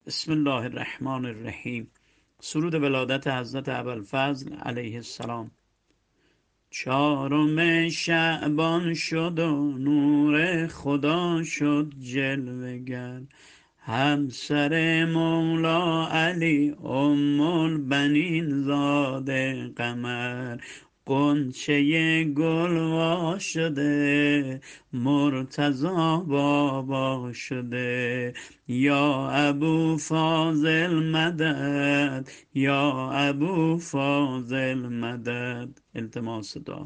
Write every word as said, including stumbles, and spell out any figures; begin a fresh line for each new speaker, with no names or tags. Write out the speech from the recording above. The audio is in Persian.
بسم الله الرحمن الرحیم. سرود ولادت حضرت ابوالفضل علیه السلام. چهارم شعبان شد و نور خدا شد جلوه گر، همسر مولا علی ام البنین زاده قمر، غنچه گل وا شده مرتضا بابا شده، یا ابو فاضل مدد یا ابو فاضل مدد. التماس دعا.